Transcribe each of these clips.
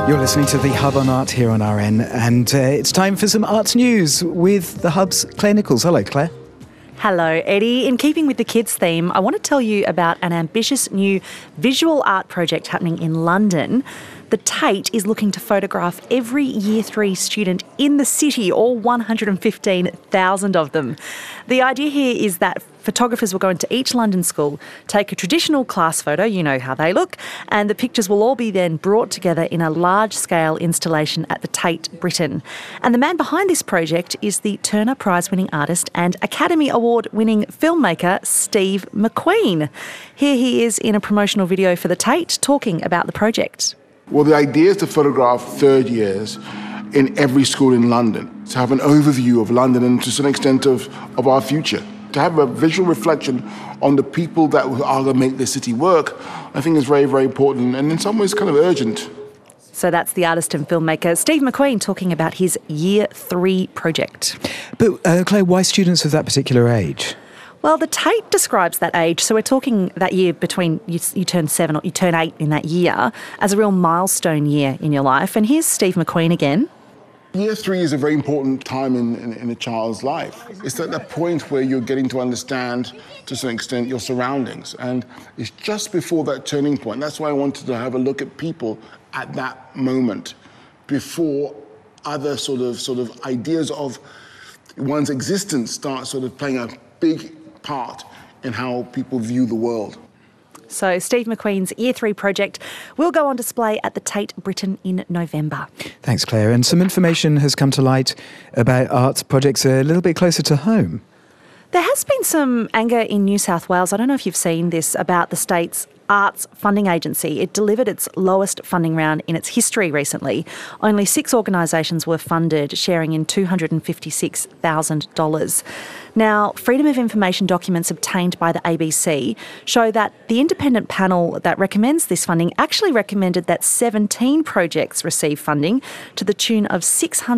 You're listening to The Hub on Art here on RN, and it's time for some arts news with The Hub's Claire Nichols. Hello, Claire. Hello, Eddie. In keeping with the kids theme, I want to tell you about an ambitious new visual art project happening in London. The Tate is looking to photograph every Year 3 student in the city, all 115,000 of them. The idea here is that photographers will go into each London school, take a traditional class photo, you know how they look, and the pictures will all be then brought together in a large-scale installation at the Tate Britain. And the man behind this project is the Turner Prize-winning artist and Academy Award-winning filmmaker Steve McQueen. Here he is in a promotional video for the Tate talking about the project. Well, the idea is to photograph third years in every school in London, to have an overview of London and to some extent of our future. To have a visual reflection on the people that are going to make the city work, I think is very, very important and in some ways kind of urgent. So that's the artist and filmmaker Steve McQueen talking about his Year 3 project. But, Claire, why students of that particular age? Well, the Tate describes that age, so we're talking that year between you turn 7 or you turn 8 in that year as a real milestone year in your life. And here's Steve McQueen again. Year 3 is a very important time in a child's life. It's at that point where you're getting to understand, to some extent, your surroundings. And it's just before that turning point. That's why I wanted to have a look at people at that moment, before other sort of ideas of one's existence start sort of playing a big part in how people view the world. So Steve McQueen's Year 3 project will go on display at the Tate Britain in November. Thanks, Claire. And some information has come to light about arts projects a little bit closer to home. There has been some anger in New South Wales. I don't know if you've seen this about the state's arts funding agency. It delivered its lowest funding round in its history recently. Only 6 organisations were funded, sharing in $256,000. Now, Freedom of Information documents obtained by the ABC show that the independent panel that recommends this funding actually recommended that 17 projects receive funding to the tune of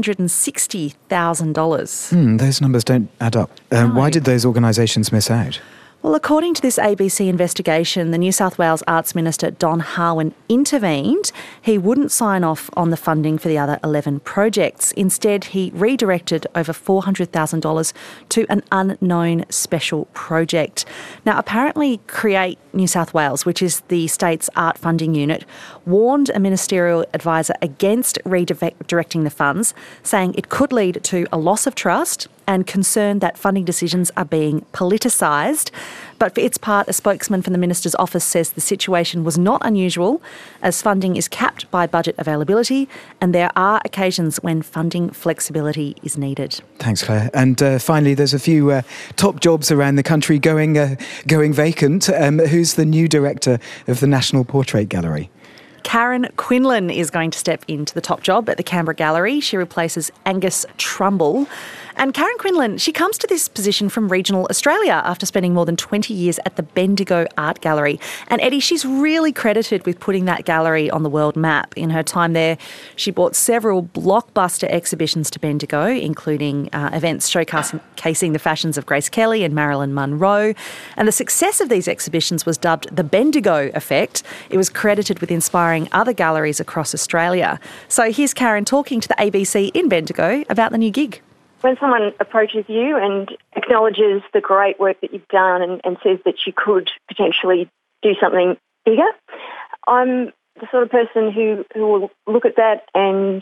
$660,000. Those numbers don't add up. No. Why did those organisations miss out? Well, according to this ABC investigation, the New South Wales Arts Minister Don Harwin intervened. He wouldn't sign off on the funding for the other 11 projects. Instead, he redirected over $400,000 to an unknown special project. Now, apparently Create New South Wales, which is the state's art funding unit, warned a ministerial advisor against redirecting the funds, saying it could lead to a loss of trust and concern that funding decisions are being politicised. But for its part, a spokesman from the Minister's office says the situation was not unusual, as funding is capped by budget availability and there are occasions when funding flexibility is needed. Thanks, Claire. And finally, there's a few top jobs around the country going vacant. Who's the new director of the National Portrait Gallery? Karen Quinlan is going to step into the top job at the Canberra Gallery. She replaces Angus Trumbull. And Karen Quinlan, she comes to this position from regional Australia after spending more than 20 years at the Bendigo Art Gallery. And Eddie, she's really credited with putting that gallery on the world map. In her time there, she brought several blockbuster exhibitions to Bendigo, including events showcasing the fashions of Grace Kelly and Marilyn Monroe. And the success of these exhibitions was dubbed the Bendigo Effect. It was credited with inspiring other galleries across Australia. So here's Karen talking to the ABC in Bendigo about the new gig. When someone approaches you and acknowledges the great work that you've done and says that you could potentially do something bigger, I'm the sort of person who will look at that and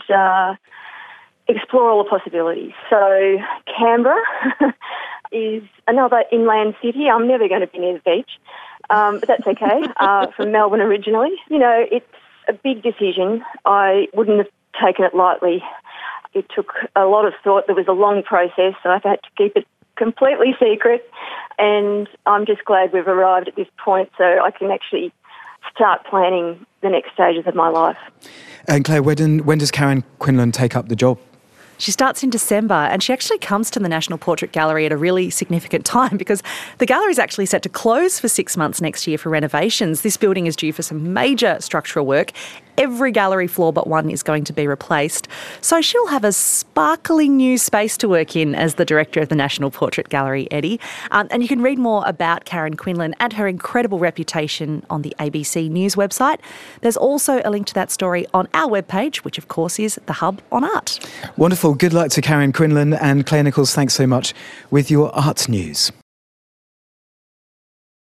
explore all the possibilities. So Canberra is another inland city. I'm never going to be near the beach, but that's okay. From Melbourne originally. You know, it's a big decision. I wouldn't have taken it lightly. It took a lot of thought. There was a long process, so I've had to keep it completely secret. And I'm just glad we've arrived at this point so I can actually start planning the next stages of my life. And Claire, when does Karen Quinlan take up the job? She starts in December, and she actually comes to the National Portrait Gallery at a really significant time because the gallery is actually set to close for 6 months next year for renovations. This building is due for some major structural work. Every gallery floor but one is going to be replaced. So she'll have a sparkling new space to work in as the director of the National Portrait Gallery, Eddie. And you can read more about Karen Quinlan and her incredible reputation on the ABC News website. There's also a link to that story on our webpage, which of course is The Hub on Art. Wonderful. Good luck to Karen Quinlan, and Claire Nichols, thanks so much with your art news.